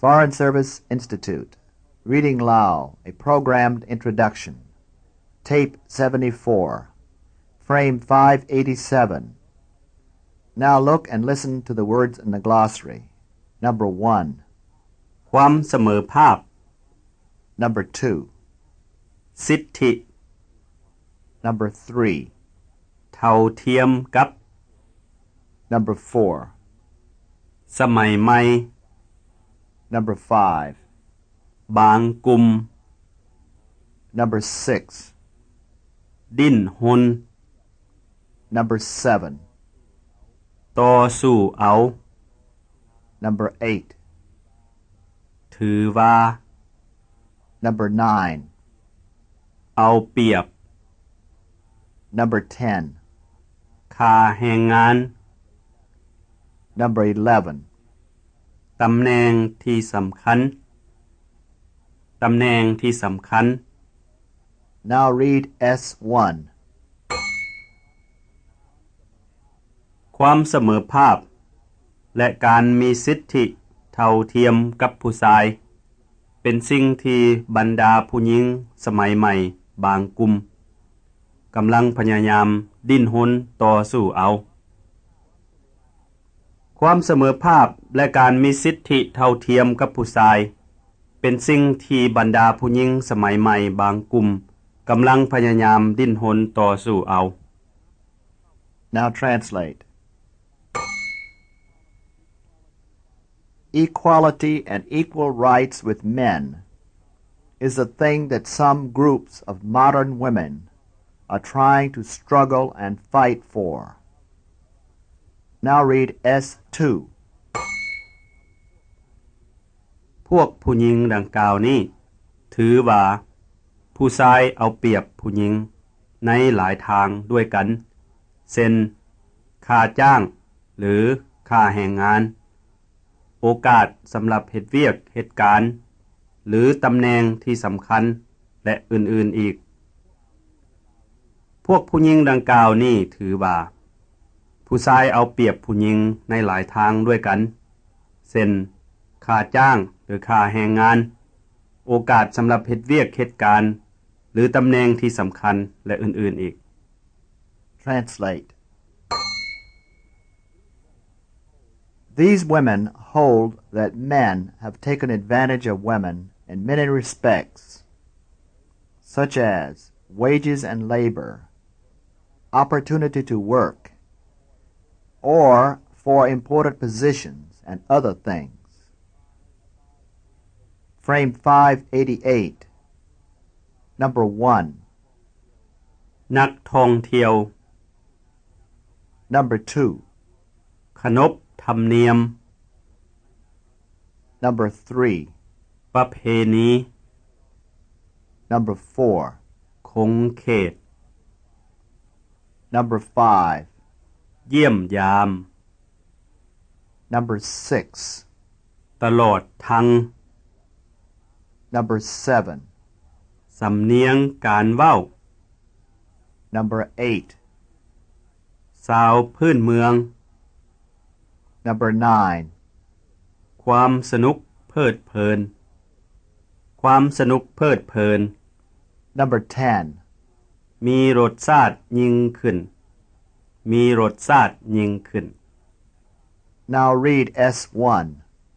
Foreign Service Institute, Reading Lao, a programmed introduction. Tape 74, frame 587. Now look and listen to the words in the glossary. Number 1. ความเสมอภาพ Number 2. สิทธิ Number 3. เท่าเทียมกับ Number 4. สมัยใหม่ Number 5. บางกลุ่ม Number 6. ดิ้นหน Number 7. ต่อสู้เอา Number 8. ถือว่า Number 9. เอาเปรียบ Number 10. ค่าแรงงาน Number 11. ตำแหน่งที่สำคัญ ตำแหน่งที่สำคัญ Now read S1. ความเสมอภาพ และการมีสิทธิเท่าเทียมกับผู้ชาย เป็นสิ่งที่บรรดาผู้หญิงสมัยใหม่บางกลุ่มกำลังพยายามดิ้นรนต่อสู้เอา ความเสมอภาพและการมีสิทธิเท่าเทียมกับผู้ชาย เป็นสิ่งที่บรรดาผู้หญิงสมัยใหม่บางกลุ่มกำลังพยายามดิ้นรนต่อสู้เอา Now translate. Equality and equal rights with men is a thing that some groups of modern women are trying to struggle and fight for. Now read S2. พวกผู้หญิงดังกล่าวนี้ถือว่าผู้ชายเอาเปรียบผู้หญิงในหลายทางด้วยกันเช่นค่าจ้างหรือค่าแรงงานโอกาสสำหรับเฮ็ดเวียกเหตุการณ์หรือตำแหน่งที่สำคัญและอื่นๆอีกพวกผู้หญิงดังกล่าวนี้ถือว่าผู้ชายเอาเปรียบผู้หญิงในหลายทางด้วยกันเช่นค่าจ้างหรือค่าแรงงานโอกาสสำหรับเฮ็ดเวียกเหตุการณ์หรือตำแหน่งที่สำคัญและอื่นๆอีก Translate. These women hold that men have taken advantage of women in many respects, such as wages and labor, opportunity to work, or for important positions and other things. Frame 588. Number 1. นักท่องเที่ยว Number 2. ขนบธรรมเนียม Number 3. ประเพณี Number 4. คงเขต Number 5. เยี่ยมยาม Number 6. ตลอดทั้ง Number 7. สำเนียงการเว้า Number 8. สาวพื้นเมือง Number 9. ความสนุกเพลิดเพลิน ความสนุกเพลิดเพลิน Number 10. มีรสชาติยิ่งขึ้น มีรสชาติยิ่งขึ้น Now read S1.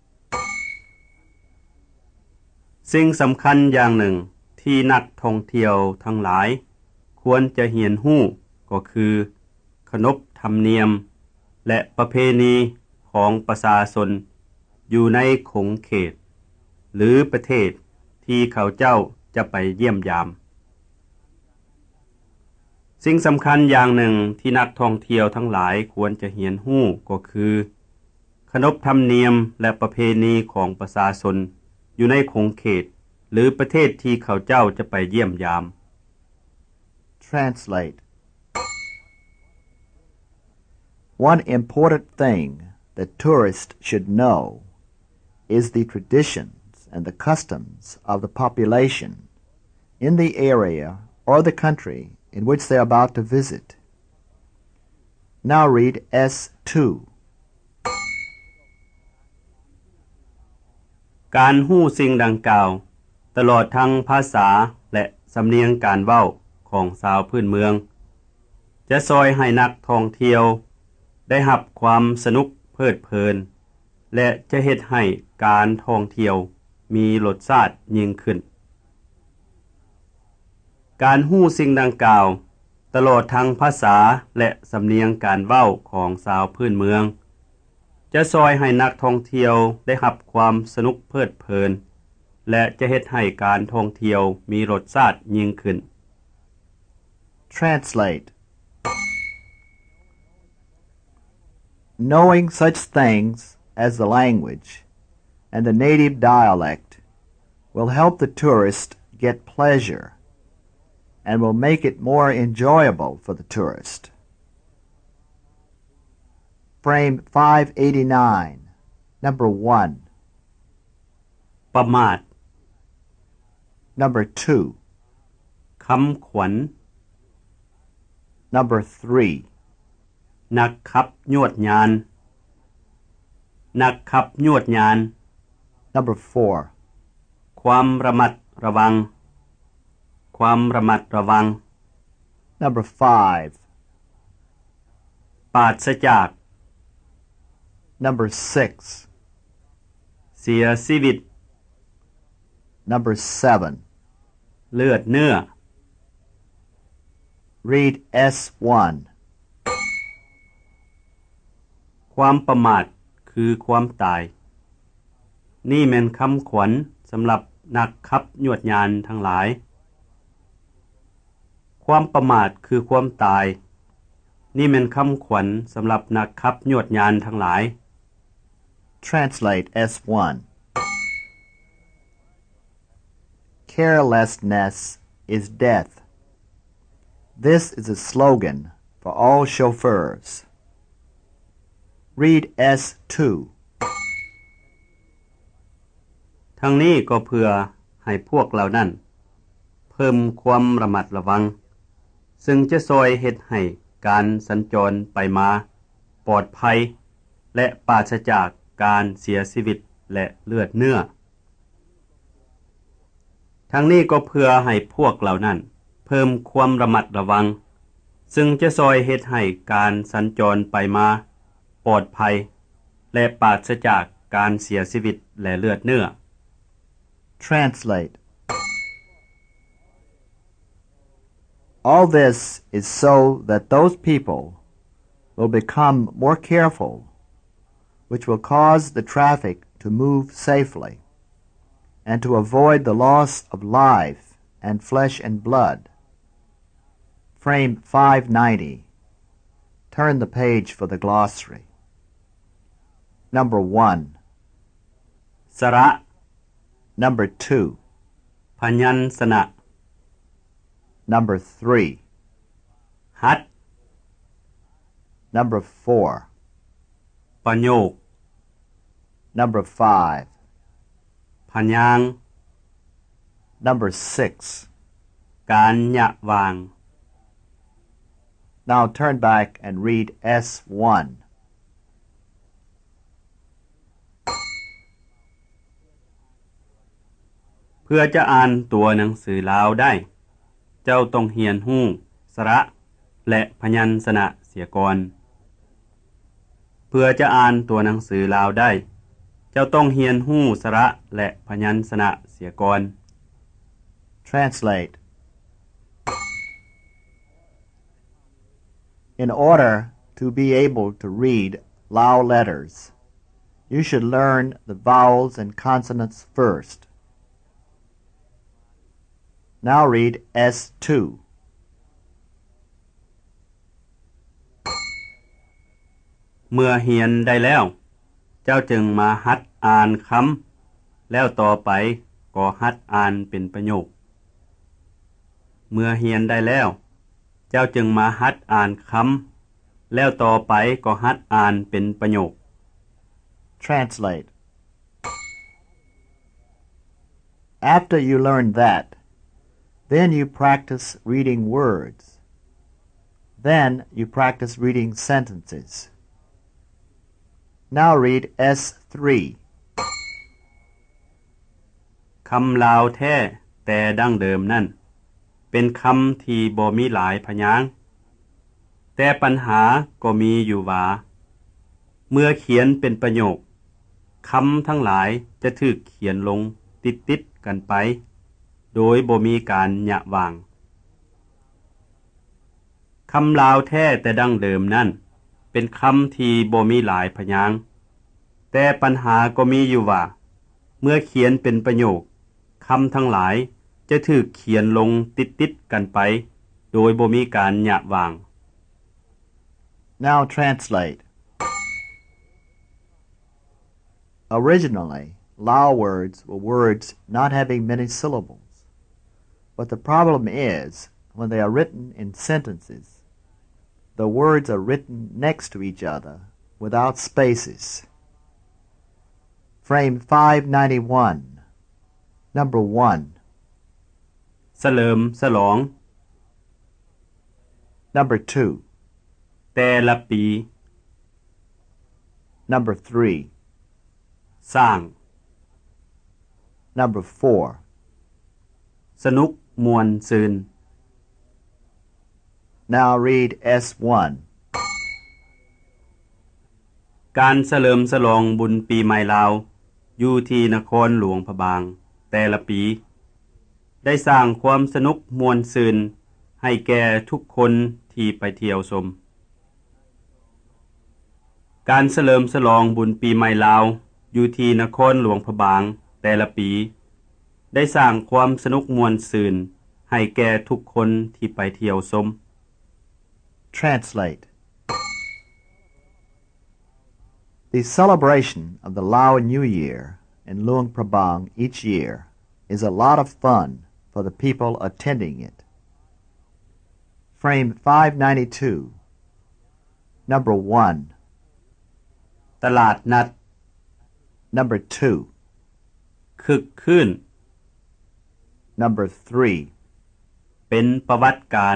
สิ่งสำคัญอย่างหนึ่งที่นักท่องเที่ยวทั้งหลายควรจะเรียนรู้ก็คือขนบธรรมเนียมและประเพณีของประชาชนอยู่ในขงเขตหรือประเทศที่เขาเจ้าจะไปเยี่ยมยามสิ่งสำคัญอย่างหนึ่งที่นักท่องเที่ยวทั้งหลายควรจะเรียนรู้ก็คือขนบธรรมเนียมและประเพณีของประชาชนอยู่ในขงเขตหรือประเทศที่เขาเจ้าจะไปเยี่ยมยาม Translate. One important thing that tourists should know is the traditions and the customs of the population in the area or the country in which they are about to visit. Now read S2. คการฮู้สิ่งดังกล่าวตลอดทั้งภาษาและสำเนียงการเว้าของชาวพื้นเมืองจะซอยให้นักท่องเที่ยวได้รับความสนุกเพลิดเพลินและจะเฮ็ดให้การท่องเที่ยวมีรสชาติยิ่งขึ้นการฮู้สิ่งดังกล่าวตลอดทั้งภาษาและสำเนียงการเว้าของชาวพื้นเมืองจะซอยให้นักท่องเที่ยวได้รับความสนุกเพลิดเพลินและจะเฮ็ดให้การท่องเที่ยวมีรสชาติยิ่งขึ้น Translate Knowing such things as the language and the native dialect will help the tourist get pleasure and will make it more enjoyable for the tourist. Frame 589, number 1. ประมาท Number 2. คำขวัญ Number 3. นักขับยวดยานนักขับยวดยาน Number 4. ความระมัดระวังความระมัดระวัง Number 5. ปราศจาก Number 6. เสียชีวิต Number 7. เลือดเนื้อ Read S1. ความประมาทคือความตายนี่แม่นคำขวัญสำหรับนักขับยวดยานทั้งหลายความประมาทคือความตายนี่แม่นคำขวัญสำหรับนักขับยวดยานทั้งหลาย Translate S1. Carelessness is death. This is a slogan for all chauffeurs. Read S2. ทั้งนี้ก็เพื่อให้พวกเรานั้นเพิ่มความระมัดระวังซึ่งจะซอยเฮ็ดให้การสัญจรไปมาปลอดภัยและปราศจากการเสียชีวิตและเลือดเนื้อทั้งนี้ก็เพื่อให้พวกเรานั้นเพิ่มความระมัดระวังซึ่งจะซอยเฮ็ดให้การสัญจรไปมาปลอดภัยและปราศจากการเสียชีวิตและเลือดเนื้อ Translate. All this is so that those people will become more careful, which will cause the traffic to move safely, and to avoid the loss of life and flesh and blood. Frame 590. Turn the page for the glossary. Number 1. สระ Number 2. พยัญชนะ Number 3. หัด Number 4. ประโยค Number 5. พยางค์ Number 6. การยะวาง Now turn back and read S1. เพื่อจะอ่านตัวหนังสือลาวได้เจ้าต้องเรียนรู้สระและพยัญชนะเสียก่อนเพื่อจะอ่านตัวหนังสือลาวได้เจ้าต้องเรียนรู้สระและพยัญชนะเสียก่อน Translate. In order to be able to read Lao letters, you should learn the vowels and consonants first. Now read S2. เมื่อเรียนได้แล้วเจ้าจึงมาหัดอ่านคำแล้วต่อไปก็หัดอ่านเป็นประโยคเมื่อเรียนได้แล้วเจ้าจึงมาหัดอ่านคำแล้วต่อไปก็หัดอ่านเป็นประโยค Translate. After you learn that, then you practice reading words. Then you practice reading sentences. Now read S3. คำลาวแท้แต่ดั้งเดิมนั่นเป็นคำที่บ่มีหลายพยางค์แต่ปัญหาก็มีอยู่ว่าเมื่อเขียนเป็นประโยคคำทั้งหลายจะถูกเขียนลงติดๆกันไปโดยบ่มีการหยะวางคำลาวแท้แต่ดั้งเดิมนั่นเป็นคำที่บ่มีหลายพยางค์แต่ปัญหาก็มีอยู่ว่าเมื่อเขียนเป็นประโยคคำทั้งหลายจะถูกเขียนลงติดๆกันไปโดยบ่มีการหยะวาง Now translate. Originally, Lao words were words not having many syllables. But the problem is, when they are written in sentences, the words are written next to each other without spaces. Frame 591. Number 1. เสลิมฉลอง Number 2. แต่ละปี Number 3. สร้าง Number 4. สนุกมวนซืน Now read S1. การเฉลิมฉลองบุญปีใหม่ลาวอยู่ที่นครหลวงพะบางแต่ละปีได้สร้างความสนุกมวนซืนให้แก่ทุกคนที่ไปเที่ยวชมการเฉลิมฉลองบุญปีใหม่ลาวอยู่ที่นครหลวงพะบางแต่ละปีได้สร้างความสนุกมวนซืนให้แก่ทุกคนที่ไปเที่ยวชม Translate. The celebration of the Lao New Year in Luang Prabang each year is a lot of fun for the people attending it. Frame 592. Number 1. ตลาดนัด Number 2. คึกคืน Number 3. เป็นประวัติการ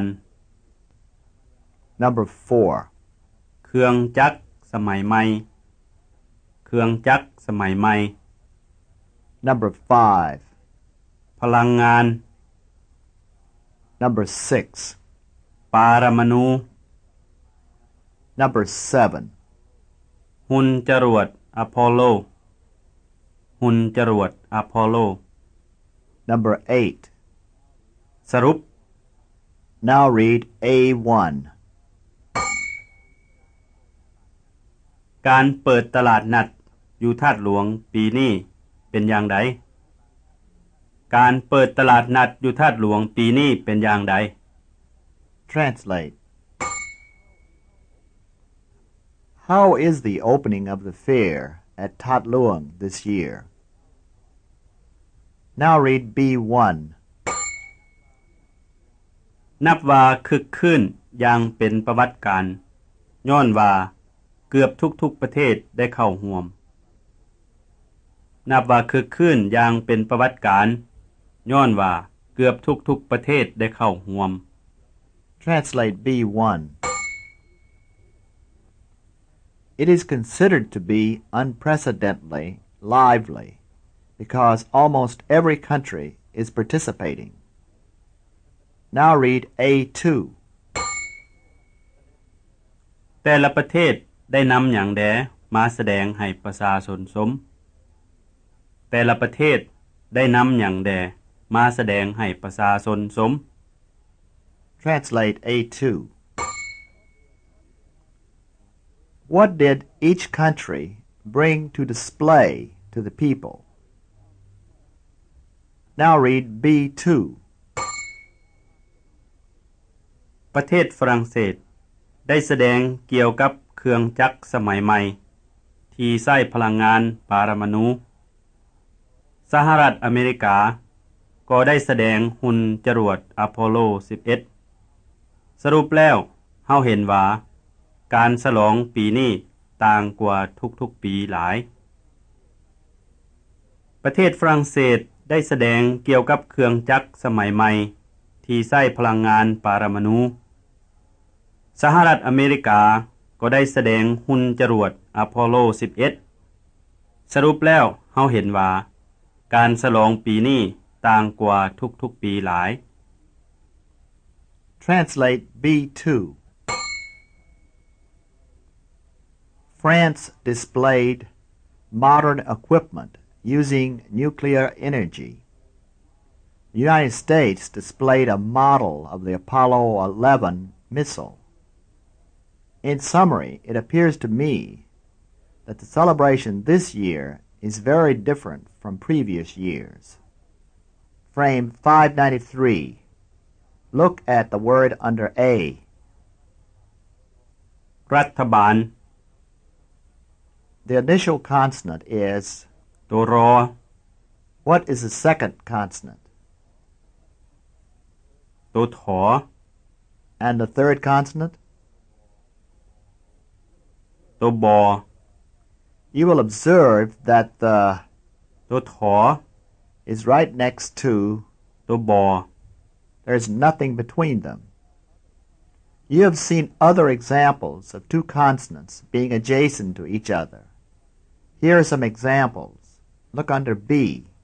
Number 4. เครื่องจักรสมัยใหม่เครื่องจักรสมัยใหม่ Number 5. พลังงาน Number 6. ปารมาณู Number 7. หุ่นจรวดอพอลโลหุ่นจรวดอพอลโล Number 8. สรุป Now read A1. การเปิดตลาดนัดอยู่ธาตุหลวงปีนี้เป็นอย่างใดการเปิดตลาดนัดอยู่ธาตุหลวงปีนี้เป็นอย่างใด Translate. How is the opening of the fair at Tat Luang this year? Now read B1. นับว่าคึกคืนอย่างเป็นประวัติการย้อนว่าเกือบทุกๆประเทศได้เข้าร่วมนับว่าคึกคืนอย่างเป็นประวัติการย้อนว่าเกือบทุกๆประเทศได้เข้าร่วม Translate B1. It is considered to be unprecedentedly lively because almost every country is participating. Now read A2. แต่ละประเทศได้นำหยังแดมาแสดงให้ประชาชนชมแต่ละประเทศได้นำหยังแดมาแสดงให้ประชาชนชม Translate A2. What did each country bring to display to the people? Now read B2. ประเทศฝรั่งเศสได้แสดงเกี่ยวกับเครื่องจักรสมัยใหม่ที่ใช้พลังงานปรมาณูสหรัฐอเมริกาก็ได้แสดงหุ่นจรวดอพอลโล 11 สรุปแล้วเฮาเห็นว่าการฉลองปีนี้ต่างกว่าทุกๆปีหลายประเทศฝรั่งเศสได้แสดงเกี่ยวกับเครื่องจักรสมัยใหม่ที่ใช้พลังงานปรมาณูสหรัฐอเมริกาก็ได้แสดงหุ่นจรวดอพอลโล 11 สรุปแล้วเฮาเห็นว่าการฉลองปีนี้ต่างกว่าทุกๆปีหลาย Translate B2. France displayed modern equipment using nuclear energy. The United States displayed a model of the Apollo 11 missile. In summary, it appears to me that the celebration this year is very different from previous years. Frame 593. Look at the word under A. รัฐบาล The initial consonant is. ตัวรอ What is the second consonant? ตัวถอ And the third consonant? ตัวบอ You will observe that the ตัวถอ is right next to. ตัวบอ There is nothing between them. You have seen other examples of two consonants being adjacent to each other. Here are some examples. Look under B.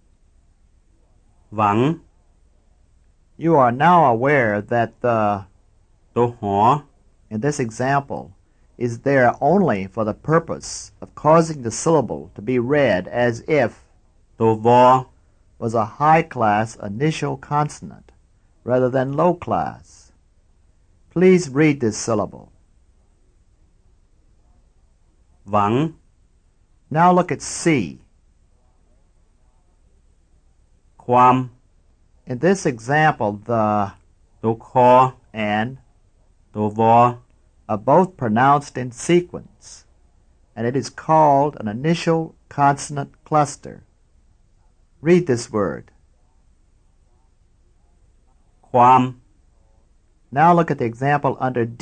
หวัง You are now aware that the ตัวหอ in this example is there only for the purpose of causing the syllable to be read as if ตัววอ was a high-class initial consonant rather than low-class. Please read this syllable. หวัง Now look at C. ความ In this example, the ตัวคอ and ตัววอ are both pronounced in sequence, and it is called an initial consonant cluster. Read this word. ความ Now look at the example under D.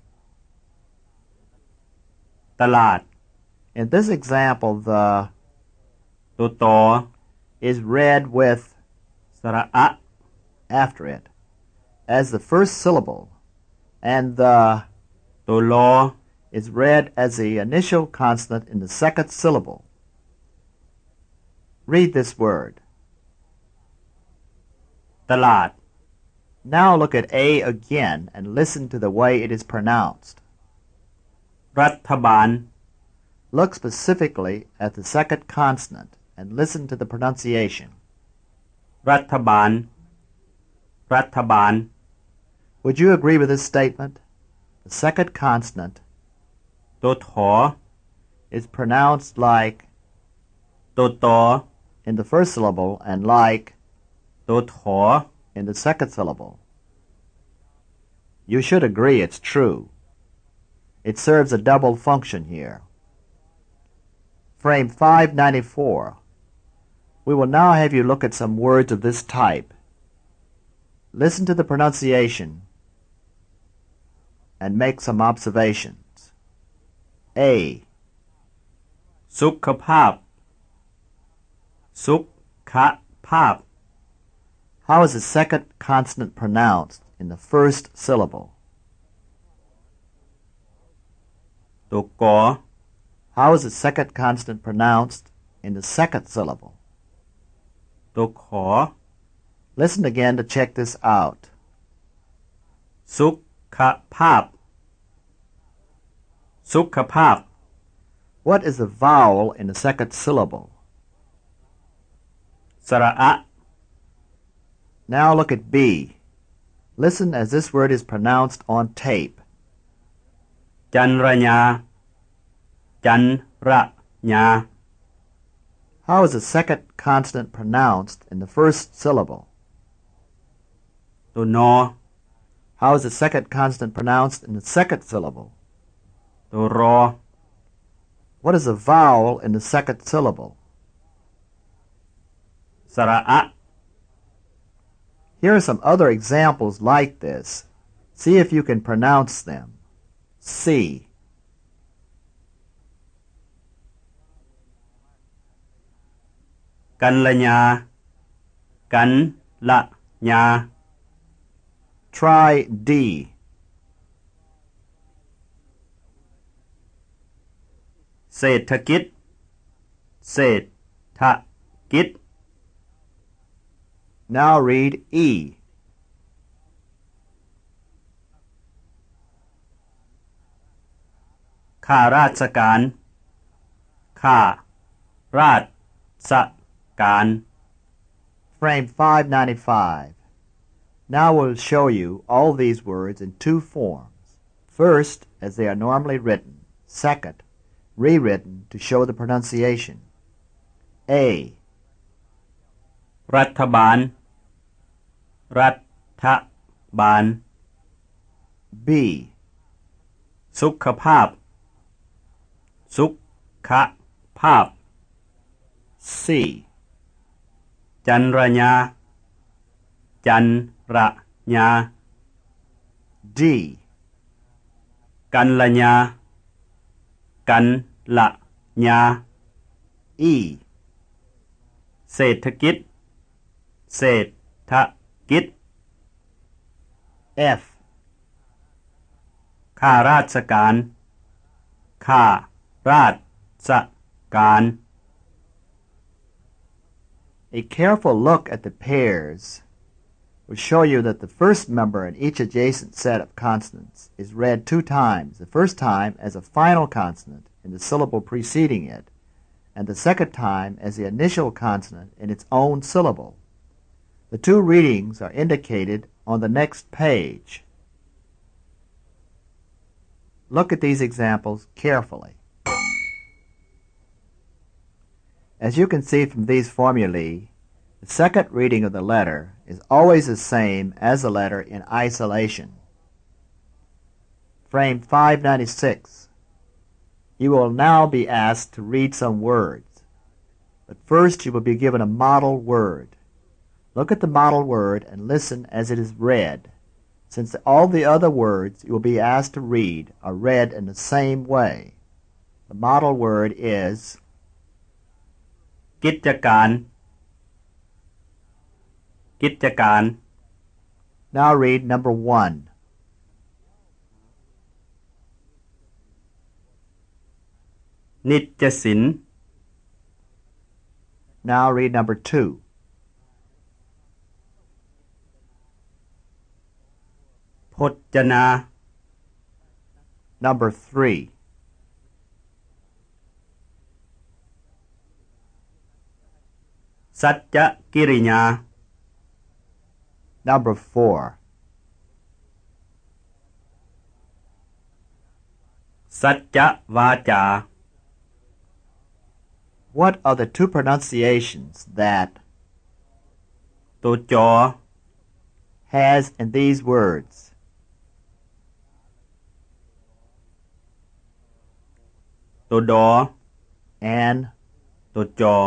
ตลาด In this example, the ตัวตอ is read with สระอะ after it as the first syllable, and the ตัวลอ is read as the initial consonant in the second syllable. Read this word. ตลาด Now look at A again and listen to the way it is pronounced. รัฐบาล Look specifically at the second consonant and listen to the pronunciation. รัฐบาล รัฐบาล Would you agree with this statement? The second consonant ตัวถอ is pronounced like ตัวตอ in the first syllable and like ตัวถอ in the second syllable. You should agree it's true. It serves a double function here. Frame 594. We will now have you look at some words of this type. Listen to the pronunciation and make some observations. A. สุขภาพ สุขภาพ How is the second consonant pronounced in the first syllable? ตัวกอ How is the second consonant pronounced in the second syllable? ตัวขอ Listen again to check this out. สุขภาพ สุขภาพ What is the vowel in the second syllable? สระอะ Now look at B. Listen as this word is pronounced on tape. จันรญา จันระญา How is the second consonant pronounced in the first syllable? ตัวนอ How is the second consonant pronounced in the second syllable? ตัวรอ What is the vowel in the second syllable? สระอะ Here are some other examples like this. See if you can pronounce them. C. กัลยา กันละญา Try D. เศรษฐกิจ เศรษฐกิจ Now read E. ข้าราชการข้าราชการ Frame 595. Now we'll show you all these words in two forms. First, as they are normally written. Second, rewritten to show the pronunciation. A. รัฐบาลรัฐบาล B. สุขภาพสุขภาพ C. จันรญาจันรญา D. กันลญากันละญา E. เศรษฐกิจเศรษฐกิจ F. ข้าราชการข้าราชการ A careful look at the pairs will show you that the first member in each adjacent set of consonants is read two times, the first time as a final consonant in the syllable preceding it, and the second time as the initial consonant in its own syllable. The two readings are indicated on the next page. Look at these examples carefully. As you can see from these formulae, the second reading of the letter is always the same as the letter in isolation. Frame 596. You will now be asked to read some words, but first you will be given a model word. Look at the model word and listen as it is read, since all the other words you will be asked to read are read in the same way. The model word is กิจการกิจการ Now read number 1. นิจศิลป์ Now read number 2. พจนา Number 3. สัจจกิริยา Number 4. สัจจวาจา What are the two pronunciations that ตัวจอ has in these words? ตัวดอ And ตัวจอ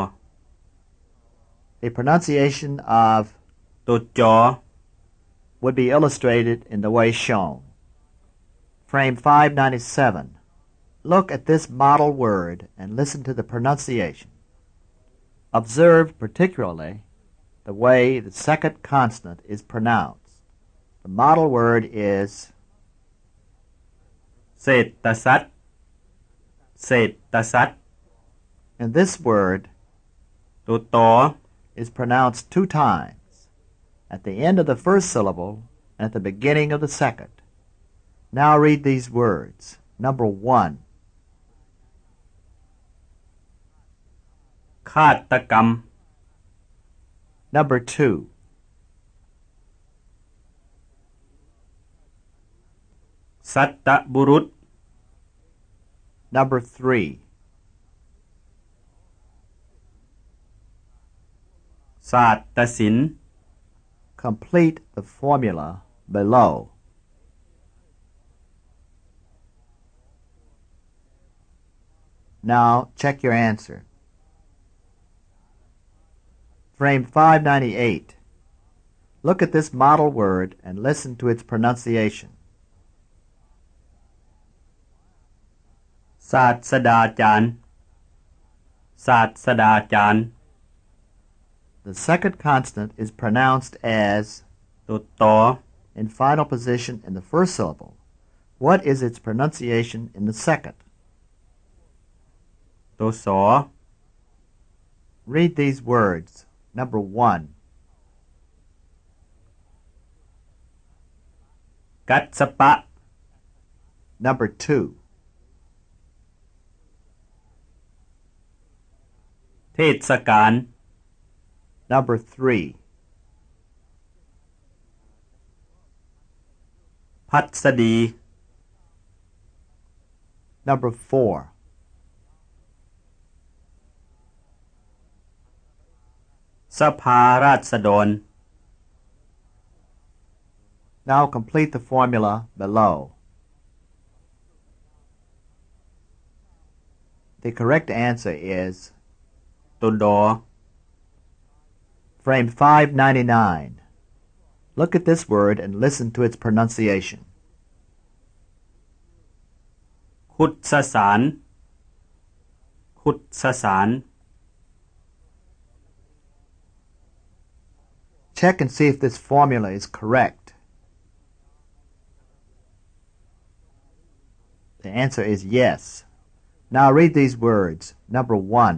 a pronunciation of ตัวจอ would be illustrated in the way shown. Frame 597. Look at this model word and listen to the pronunciation. Observe particularly the way the second consonant is pronounced. The model word is เศรษฐสัตว์เศรษฐสัตว์ and this word ตัวตอ is pronounced two times, at the end of the first syllable and at the beginning of the second. Now read these words. Number 1. ฆาตกรรม Number 2. สัตตบุรุษ Number 3. ศาสตรศิลป์ Complete the formula below. Now check your answer. Frame 598. Look at this model word and listen to its pronunciation. ศาสดาจารย์ศาสดาจารย์ The second consonant is pronounced as ตัวตอ in final position in the first syllable. What is its pronunciation in the second? ตัวสอ Read these words. Number 1. กัสปะ Number 2. เทศกาล Number 3. พัสดี Number 4. สภาราษฎร Now complete the formula below. The correct answer is ตัวดอ frame 599. Look at this word and listen to its pronunciation. คุดสสาร คุดสสาร Check and see if this formula is correct. The answer is yes. Now read these words. Number 1.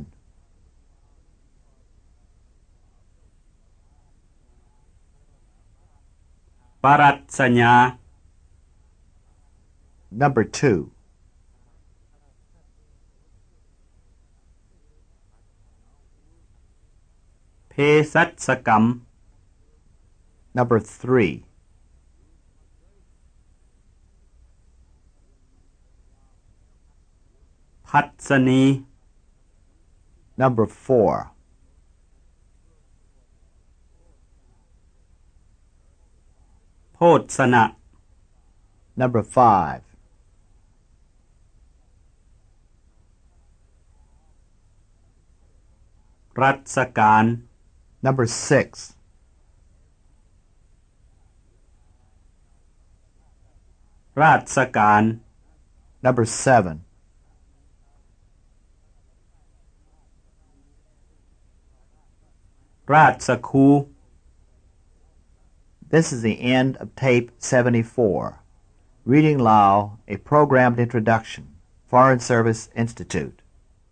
ปรัชญา Number 2. เภสัชกรรม Number 3. พัสนี Number 4. โภชนะ Number 5. รัชการ Number 6. ราชการ Number 7. ราชครู This is the end of tape 74. Reading Lao, a programmed introduction. Foreign Service Institute.